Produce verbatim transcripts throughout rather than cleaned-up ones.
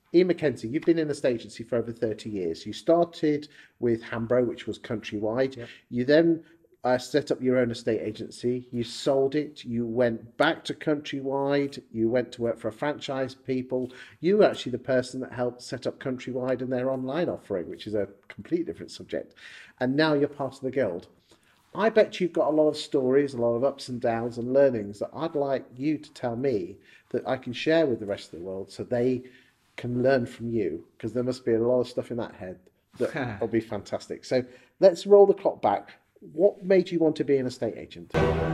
Ian Mackenzie, you've been in a state agency for over thirty years. You started with Hambro, which was countrywide. Yep. You then uh, set up your own estate agency. You sold it. You went back to countrywide. You went to work for a franchise people. You were actually the person that helped set up Countrywide and their online offering, which is a completely different subject. And now you're part of the guild. I bet you've got a lot of stories, a lot of ups and downs and learnings that I'd like you to tell me that I can share with the rest of the world so they can learn from you, because there must be a lot of stuff in that head that will be fantastic. So let's roll the clock back. What made you want to be an estate agent?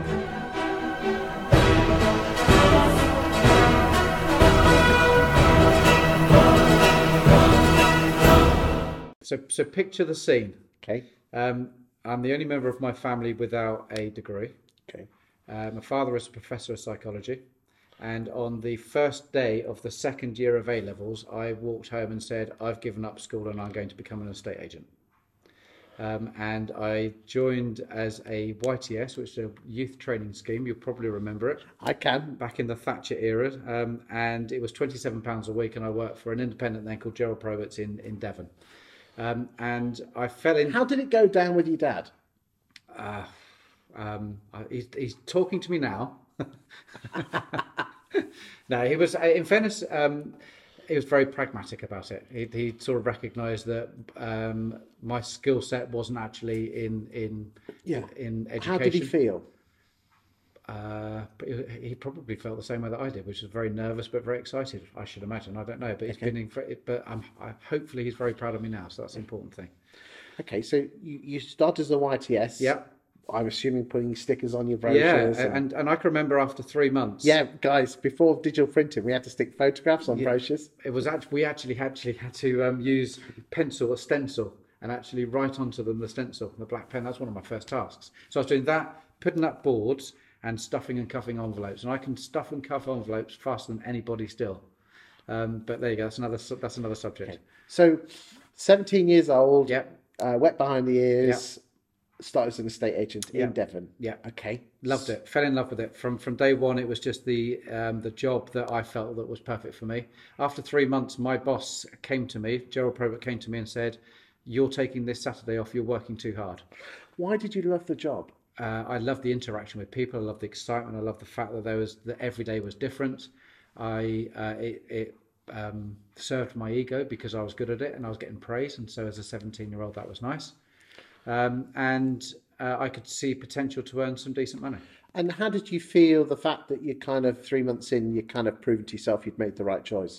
So, so picture the scene. Okay. Um, I'm the only member of my family without a degree. Okay. Uh, my father is a professor of psychology. And on the first day of the second year of A-levels, I walked home and said, I've given up school and I'm going to become an estate agent. Um, and I joined as a Y T S, which is a youth training scheme. You'll probably remember it. I can. Back in the Thatcher era. Um, and it was twenty-seven pounds a week, and I worked for an independent then called Gerald Proberts in, in Devon. Um, and I fell in... How did it go down with your dad? Uh, um, he's, he's talking to me now. No, he was, in fairness, um, he was very pragmatic about it. He, he sort of recognised that um, my skill set wasn't actually in in Yeah. in education. How did he feel? Uh, but he probably felt the same way that I did, which was very nervous but very excited. I should imagine. I don't know, but he's Okay. been in. But I'm, I, hopefully he's very proud of me now. So that's the important thing. Okay, so you, you started as a Y T S. Yeah. I'm assuming putting stickers on your Yeah, brochures. and, and and I can remember after three months. yeah, guys, before digital printing, we had to stick photographs on Yeah. brochures. It was actually we actually actually had to um, use pencil, a stencil, and actually write onto them the stencil, the black pen. That's one of my first tasks. So I was doing that, putting up boards, and stuffing and cuffing envelopes. And I can stuff and cuff envelopes faster than anybody still. Um, but there you go. That's another that's another subject. Okay. So, seventeen years old. Yep. Uh, wet behind the ears. Started as an estate agent in Yep. Devon. Yeah. Okay. Loved it. Fell in love with it from from day one. It was just the um, the job that I felt that was perfect for me. After three months, my boss came to me, Gerald Probert came to me and said, "You're taking this Saturday off. You're working too hard." Why did you love the job? Uh, I love the interaction with people. I love the excitement. I love the fact that there was that every day was different. I uh, it, it um, served my ego because I was good at it and I was getting praise. And so as a seventeen-year-old, that was nice. Um, and uh, I could see potential to earn some decent money. And how did you feel the fact that you kind of three months in, you kind of proven to yourself you'd made the right choice?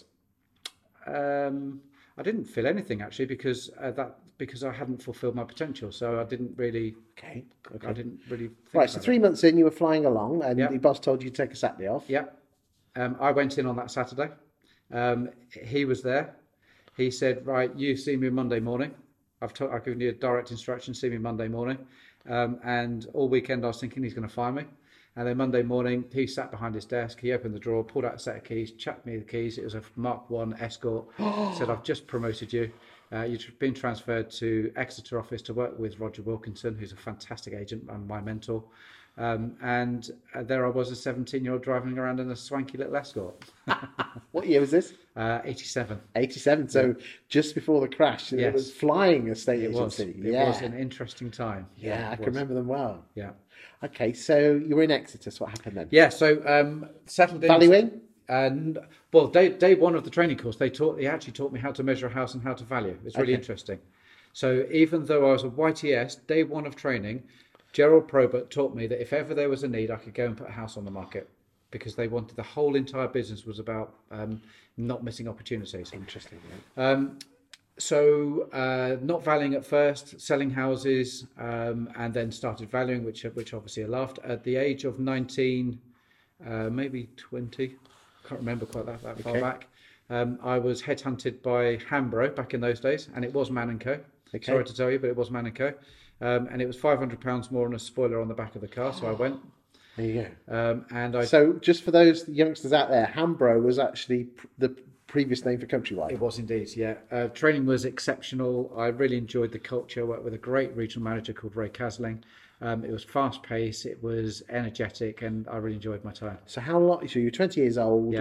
Um, I didn't feel anything actually because uh, that because I hadn't fulfilled my potential. So I didn't really. Okay. I didn't really. Think Right. So about three it. months in, you were flying along, and Yeah. your boss told you to take a Saturday off. Yeah. Um, I went in on that Saturday. Um, he was there. He said, "Right, you see me Monday morning. I've, t- I've given you a direct instruction. See me Monday morning." Um, and all weekend I was thinking he's going to fire me. And then Monday morning he sat behind his desk. He opened the drawer, pulled out a set of keys, chucked me the keys. It was a Mark One Escort. Said, "I've just promoted you. Uh, you've been transferred to Exeter office to work with Roger Wilkinson, who's a fantastic agent and my mentor." Um, and uh, there I was, a seventeen-year-old driving around in a swanky little Escort. What year was this? Uh, eighty-seven. eighty-seven. So just before the crash, it Yes. was flying estate It was. agency. It yeah. was an interesting time. yeah, I it can was. remember them well. Yeah. Okay, so you were in Exeter. So what happened then? Yeah. So um, settled in. Valuing? And well, day day one of the training course, they taught they actually taught me how to measure a house and how to value. It's really Okay. interesting. So even though I was a Y T S, day one of training, Gerald Probert taught me that if ever there was a need, I could go and put a house on the market, because they wanted the whole entire business was about um, not missing opportunities. Interesting. Yeah. Um, so uh, not valuing at first, selling houses, um, and then started valuing, which which obviously I laughed at the age of nineteen, uh, maybe twenty. Can't remember quite that, that far Okay. back. Um, I was headhunted by Hambro back in those days, and it was Man and Co. Okay. Sorry to tell you, but it was Man and Co. Um, and it was five hundred pounds more on a spoiler on the back of the car, so I went. There you go. Um, and I So just for those youngsters out there, Hambro was actually pr- the previous name for Countrywide. It was indeed, yeah. Uh, training was exceptional. I really enjoyed the culture. Worked with a great regional manager called Ray Casling. Um, it was fast paced, it was energetic, and I really enjoyed my time. So how long? So you're twenty years old. Yeah.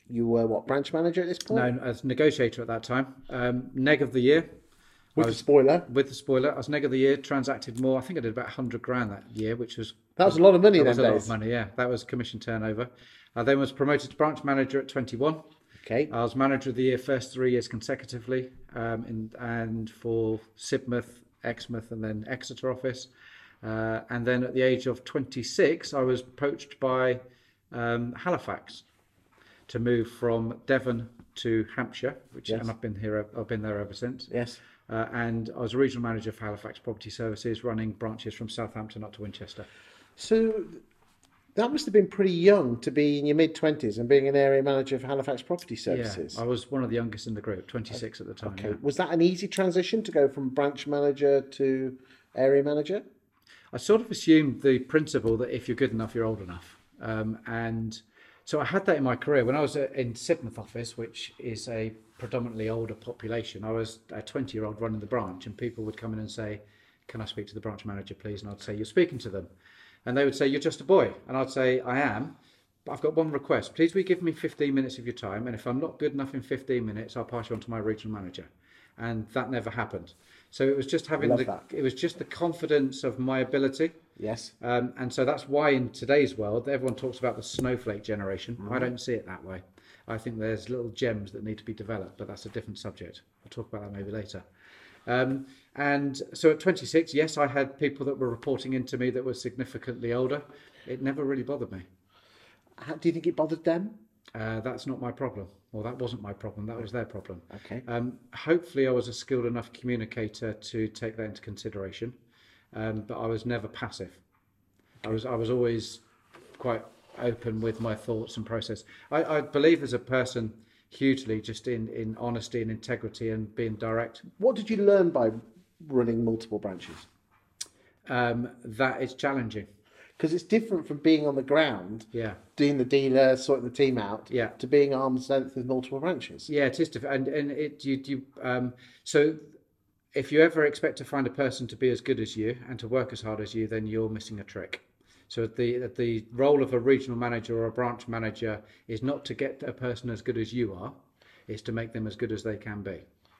you were what, branch manager at this point? No, as negotiator at that time. Um, Neg of the year. With I the was, spoiler. with the spoiler, I was Neg of the year, transacted more. I think I did about one hundred grand that year, which was... That was a lot of money That in was a them lot days. of money, yeah. That was commission turnover. I then was promoted to branch manager at twenty-one. Okay. I was manager of the year first three years consecutively, um, in, and for Sidmouth, Exmouth, and then Exeter office. Uh, and then at the age of twenty-six, I was poached by um, Halifax to move from Devon to Hampshire, which Yes. and I've been here. I've been there ever since. Yes. Uh, and I was a regional manager for Halifax Property Services, running branches from Southampton up to Winchester. So that must have been pretty young to be in your mid twenties and being an area manager for Halifax Property Services. Yeah, I was one of the youngest in the group, twenty-six at the time. Okay. Yeah. Was that an easy transition to go from branch manager to area manager? I sort of assumed the principle that if you're good enough, you're old enough. Um, and so I had that in my career. When I was in Sidmouth office, which is a predominantly older population, I was a twenty-year-old running the branch, and people would come in and say, "Can I speak to the branch manager, please?" And I'd say, "You're speaking to them." And they would say, "You're just a boy." And I'd say, "I am, but I've got one request. Please will you give me fifteen minutes of your time, and if I'm not good enough in fifteen minutes, I'll pass you on to my regional manager." And that never happened. So it was just having Love the that. it was just the confidence of my ability. Yes. Um, and so that's why in today's world, everyone talks about the snowflake generation. I don't see it that way. I think there's little gems that need to be developed, but that's a different subject. We'll talk about that maybe later. Um, and so at twenty-six, yes, I had people that were reporting into me that were significantly older. It never really bothered me. How, do you think it bothered them? Uh, that's not my problem. Well, that wasn't my problem. That was their problem. Okay. Um, hopefully, I was a skilled enough communicator to take that into consideration, um, but I was never passive. I was I was always quite open with my thoughts and process. I, I believe as a person hugely just in, in honesty and integrity and being direct. What did you learn by running multiple branches? Um, that is challenging. Because it's different from being on the ground, Yeah. doing the dealer, sorting the team out, Yeah. to being arm's length with multiple branches. Yeah, it is different, and and it you you um so if you ever expect to find a person to be as good as you and to work as hard as you, then you're missing a trick. So the the role of a regional manager or a branch manager is not to get a person as good as you are, it's to make them as good as they can be.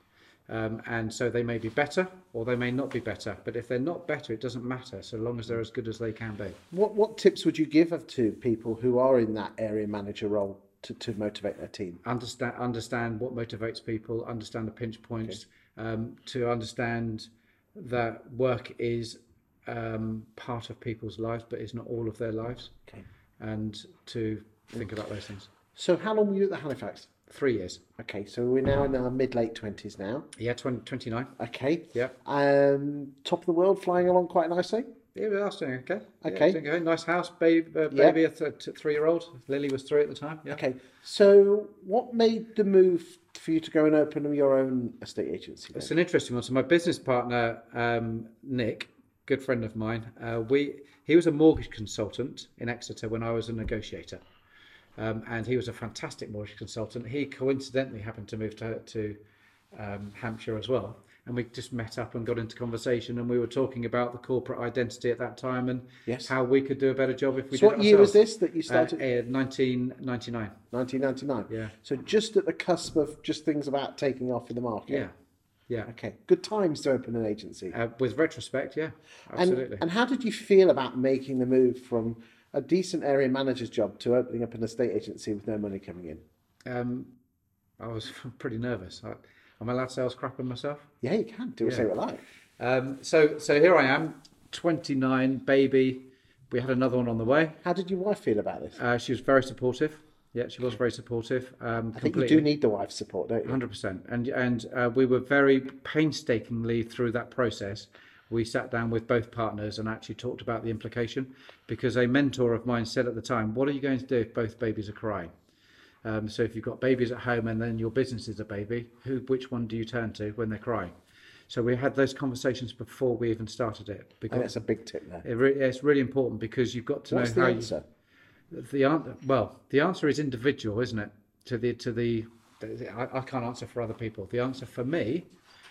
Um, and so they may be better or they may not be better, but if they're not better, it doesn't matter so long as they're as good as they can be. What what tips would you give of to people who are in that area manager role to, to motivate their team? Understand understand what motivates people, understand the pinch points, um, to understand that work is um, part of people's lives, but it's not all of their lives, Okay. and to think about those things. So how long were you at the Halifax? Three years. Okay, so we're now in our mid late twenties now. Yeah, twenty, twenty-nine. Okay. Yeah. Um, top of the world, flying along quite nicely. Yeah, but that's doing okay. Okay. Yeah, doing okay. Nice house, baby, uh, Yeah. baby, a th- t- three-year-old. Lily was three at the time. Yeah. Okay, so what made the move for you to go and open your own estate agency? then? It's an interesting one. So my business partner, um, Nick, good friend of mine, uh, we he was a mortgage consultant in Exeter when I was a negotiator, um, and he was a fantastic mortgage consultant. He coincidentally happened to move to to um, Hampshire as well, and we just met up and got into conversation, and we were talking about the corporate identity at that time and Yes. how we could do a better job if we So did what it year was ourselves. this that you Uh, started? uh, nineteen ninety-nine. nineteen ninety-nine. Yeah. So just at the cusp of just things about taking off in the market. Yeah, yeah. Okay. Good times to open an agency. Uh, with retrospect, yeah, and, absolutely. and how did you feel about making the move from a decent area manager's job to opening up an estate agency with no money coming in? Um, I was pretty nervous. I, am I allowed to say I was crapping myself? Yeah, you can. Do Yeah. say what like. Um, so, so here I am, twenty-nine, baby. We had another one on the way. How did your wife feel about this? Uh, she was very supportive. Yeah, she was very supportive. Um, I think completely. you do need the wife's support, don't you? one hundred percent. And and uh, we were very painstakingly through that process. We sat down with both partners and actually talked about the implication, because a mentor of mine said at the time, "What are you going to do if both babies are crying?" Um, so if you've got babies at home and then your business is a baby, who which one do you turn to when they're crying? So we had those conversations before we even started it. I think Because that's a big tip there. it re- it's really important, because you've got to What's know the how answer? you. The answer, well, the answer is individual, isn't it? To the to the, I, I can't answer for other people. The answer for me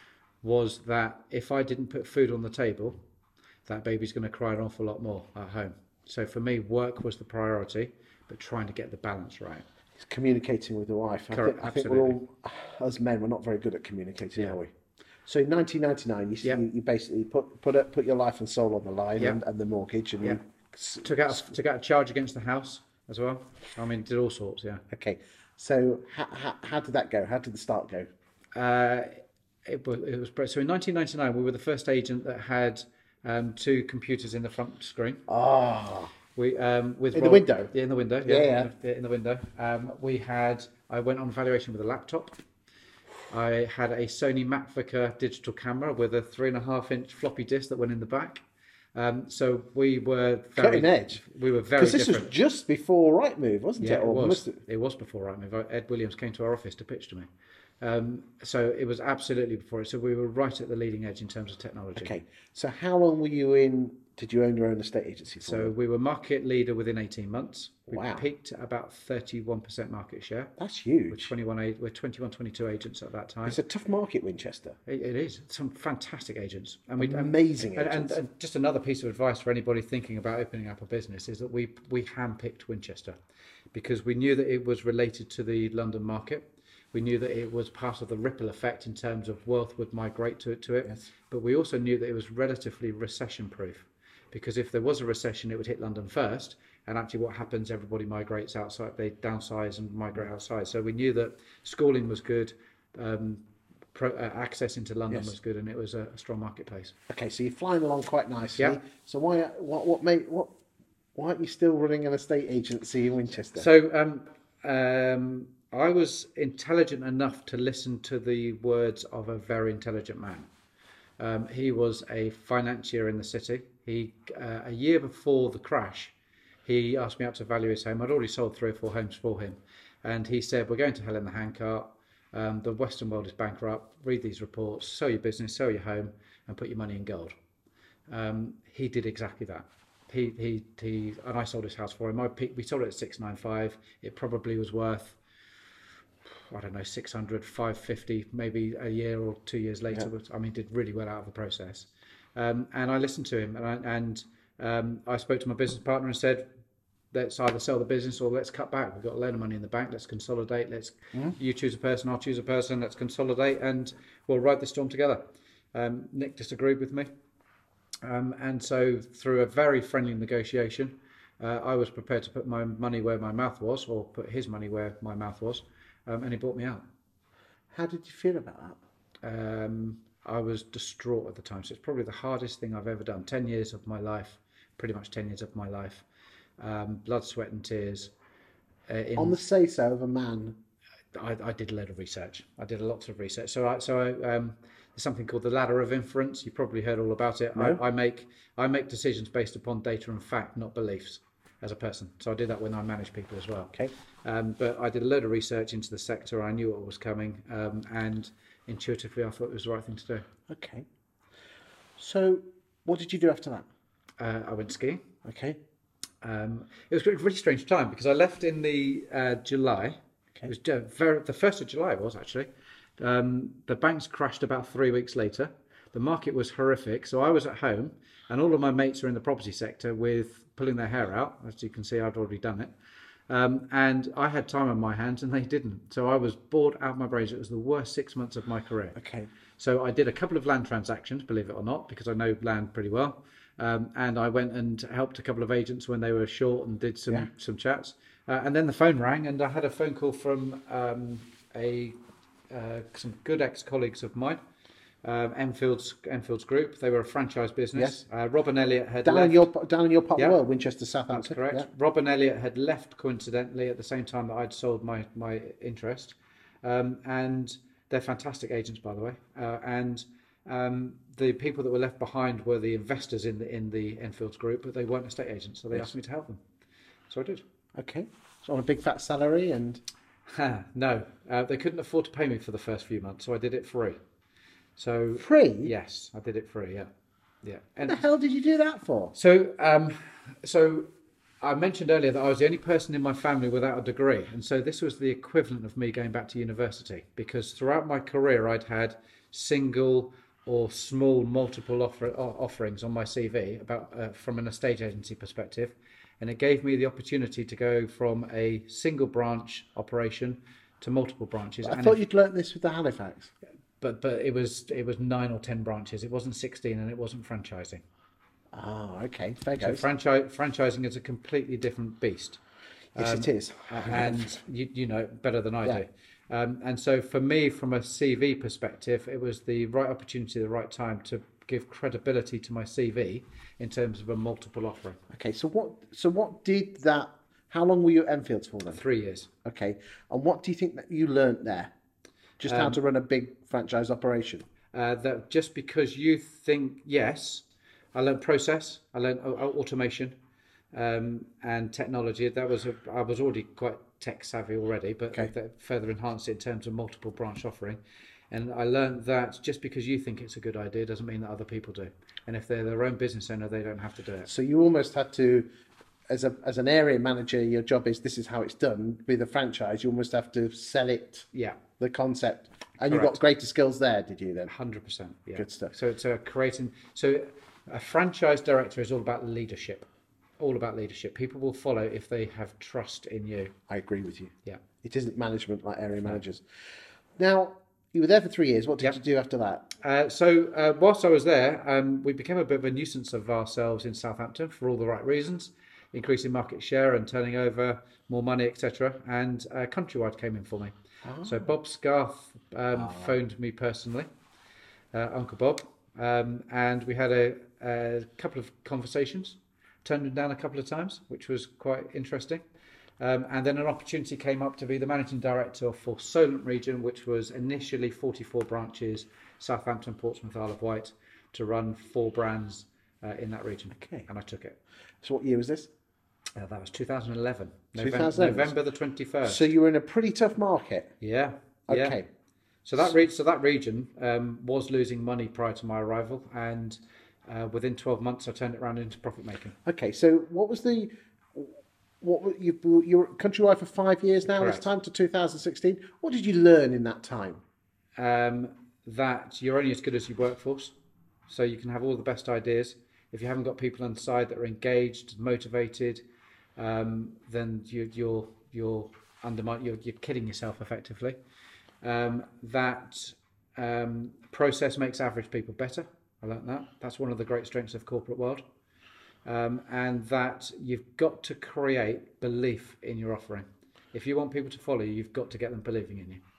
was that if I didn't put food on the table, that baby's going to cry an awful lot more at home. So for me, work was the priority, but trying to get the balance right. Communicating with the wife. I Correct, think, I think we're absolutely. all, as men, we're not very good at communicating, Yeah. are we? So in nineteen ninety-nine, you, Yep. you, you basically put put it, put your life and soul on the line Yep. and, and the mortgage, and Yep. you. s- Took out s- a, took out a charge against the house as well. I mean, did all sorts. Yeah. Okay. So how, how, how did that go? How did the start go? Uh, it was it was br- so in nineteen ninety-nine we were the first agent that had um, two computers in the front screen. Ah, We um, with In the Roll- window? yeah, in the window, Yeah, yeah, yeah. In, the, in the window. Um, we had I went on valuation with a laptop. I had a Sony Macvica digital camera with a three and a half inch floppy disk that went in the back. Um, so we were very cutting edge. We were very Because this different. was just before Rightmove, wasn't Yeah, it? it Or was. must it- It was before Rightmove. Ed Williams came to our office to pitch to me. Um, so it was absolutely before it. So we were right at the leading edge in terms of technology. Okay. So how long were you in? Did you own your own estate agency for? So we were market leader within eighteen months. We Wow. peaked at about thirty-one percent market share. That's With huge. twenty-one, a- with twenty-one, twenty-two agents at that time. It's a tough market, Winchester. It, it is some fantastic agents, and we Amazing and, and, agents. and just another piece of advice for anybody thinking about opening up a business is that we we handpicked Winchester because we knew that it was related to the London market. We knew that it was part of the ripple effect in terms of wealth would migrate to it. To it. Yes. But we also knew that it was relatively recession proof because if there was a recession, it would hit London first. And actually, what happens? Everybody migrates outside. They downsize and migrate outside. So we knew that schooling was good. Um, Pro, uh, access into London Yes. was good, and it was a, a strong marketplace. Okay, so you're flying along quite nicely. Yeah. So why what what made what why aren't you still running an estate agency in Winchester? So um, um, I was intelligent enough to listen to the words of a very intelligent man. Um, he was a financier in the city. He uh, a year before the crash, he asked me out to value his home. I'd already sold three or four homes for him, and he said, "We're going to hell in the handcart. Um, the Western world is bankrupt. Read these reports, sell your business, sell your home, and put your money in gold." Um, he did exactly that. He he he, and I sold his house for him. I picked, we sold it at six nine five. It probably was worth, I don't know, six hundred, five fifty, maybe a year or two years later. Yeah. But I mean, did really well out of the process. Um, and I listened to him, and I, and um, I spoke to my business partner and said, let's either sell the business or let's cut back. We've got a load of money in the bank. Let's consolidate. Let's you choose a person, I'll choose a person. Let's consolidate, and we'll ride the storm together. Um, Nick disagreed with me, um, and so through a very friendly negotiation, uh, I was prepared to put my money where my mouth was, or put his money where my mouth was, um, and he bought me out. How did you feel about that? Um, I was distraught at the time, so it's probably the hardest thing I've ever done. Ten years of my life, pretty much ten years of my life. Um, blood, sweat, and tears. Uh, in, On the say so of a man. I, I did a lot of research. I did a lot of research. So, I, so I, um, there's something called the ladder of inference. You've probably heard all about it. No. I, I make I make decisions based upon data and fact, not beliefs, as a person. So I did that when I manage people as well. Okay. Um, but I did a load of research into the sector. I knew what was coming, um, and intuitively, I thought it was the right thing to do. Okay. So what did you do after that? Uh, I went skiing. Okay. Um, it was a really strange time because I left in the uh, July. Okay. It was uh, very, the first of July. It was actually. Um, the banks crashed about three weeks later. The market was horrific, so I was at home, and all of my mates are in the property sector with pulling their hair out. As you can see, I'd already done it, um, and I had time on my hands, and they didn't. So I was bored out of my brains. It was the worst six months of my career. Okay. So I did a couple of land transactions, believe it or not, because I know land pretty well. Um, and I went and helped a couple of agents when they were short and did some Yeah. some chats. Uh, and then the phone rang, and I had a phone call from um, a uh, some good ex-colleagues of mine, um, Enfield's Enfield's Group. They were a franchise business. Uh, Robin Elliott had Down left. in your down in your part Yeah. of the world, Winchester, That's Southampton. correct. Yeah. Robin Elliott had left coincidentally at the same time that I'd sold my my interest, um, and they're fantastic agents, by the way. Uh, and um, the people that were left behind were the investors in the in the Enfields Group, but they weren't estate agents, so they Yes. asked me to help them. So I did. Okay. So on a big fat salary and Ha, no, uh, they couldn't afford to pay me for the first few months, so I did it free. So free. yes, I did it free. Yeah, yeah. What And the hell did you do that for? So, um, so I mentioned earlier that I was the only person in my family without a degree, and so this was the equivalent of me going back to university. Because throughout my career, I'd had single or small multiple offer, o- offerings on my C V about uh, from an estate agency perspective, and it gave me the opportunity to go from a single branch operation to multiple branches. I and thought if- you'd learnt this with the Halifax. but but it was it was nine or ten branches. It wasn't sixteen, and it wasn't franchising. Oh, okay, fair So goes. franchise franchising is a completely different beast. Yes, it is. Uh, and you, you know better than I Yeah. do. Um, and so for me, from a C V perspective, it was the right opportunity, the right time to give credibility to my C V in terms of a multiple offering. Okay, so what? So what did that? How long were you at Enfields for then? Three years. Okay, and what do you think that you learnt there? Just Um, how to run a big franchise operation. Uh, that just because you think yes, I learned process, I learned au- au- automation, um, and technology. That was a, I was already quite tech savvy already, but Okay. that further enhanced it in terms of multiple branch offering. And I learned that just because you think it's a good idea doesn't mean that other people do. And if they're their own business owner, they don't have to do it. So you almost had to, as a as an area manager, your job is this is how it's done. With a franchise, you almost have to sell it, Yeah, the concept, and you got Correct. greater skills there. Did you then? one hundred percent. Yeah. Good stuff. So it's a creating. So a franchise director is all about leadership. All about leadership. People will follow if they have trust in you. I agree with you. Yeah. It isn't management like area managers. Now you were there for three years. What did Yep. you do after that? Uh, so uh, whilst I was there, um, we became a bit of a nuisance of ourselves in Southampton for all the right reasons, increasing market share and turning over more money, et cetera. And uh, Countrywide came in for me. So Bob Scarth um, phoned me personally, uh, Uncle Bob, um, and we had a, a couple of conversations, turned him down a couple of times, which was quite interesting. Um, and then an opportunity came up to be the managing director for Solent region, which was initially forty-four branches, Southampton, Portsmouth, Isle of Wight, to run four brands uh, in that region. Okay. And I took it. So what year was this? Uh, that was two thousand eleven, two thousand November, eleven. November the twenty-first. So you were in a pretty tough market. Yeah. Yeah. Okay. So that re- so that region um, was losing money prior to my arrival, and uh, within twelve months, I turned it around into profit making. Okay. So what was the what were you you were at Countrywide for five years now? Correct. This time to two thousand sixteen. What did you learn in that time? Um, that you're only as good as your workforce, so you can have all the best ideas. If you haven't got people on the side that are engaged, motivated, um, then you, you're you're undermine you're, you're kidding yourself effectively. Um, that um, process makes average people better. I learned that. That's one of the great strengths of corporate world. Um, and that you've got to create belief in your offering. If you want people to follow you, you've got to get them believing in you.